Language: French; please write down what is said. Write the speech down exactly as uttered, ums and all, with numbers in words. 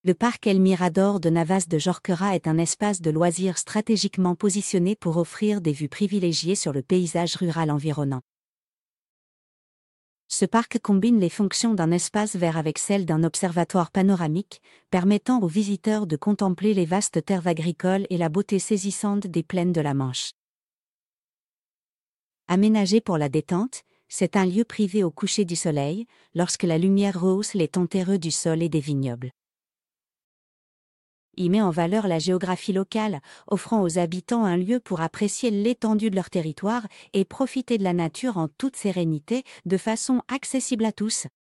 Le parc El Mirador de Navas de Jorquera est un espace de loisirs stratégiquement positionné pour offrir des vues privilégiées sur le paysage rural environnant. Ce parc combine les fonctions d'un espace vert avec celles d'un observatoire panoramique, permettant aux visiteurs de contempler les vastes terres agricoles et la beauté saisissante des plaines de la Manche. Aménagé pour la détente, c'est un lieu privé au coucher du soleil, lorsque la lumière rehausse les tons terreux du sol et des vignobles. Il met en valeur la géographie locale, offrant aux habitants un lieu pour apprécier l'étendue de leur territoire et profiter de la nature en toute sérénité, de façon accessible à tous.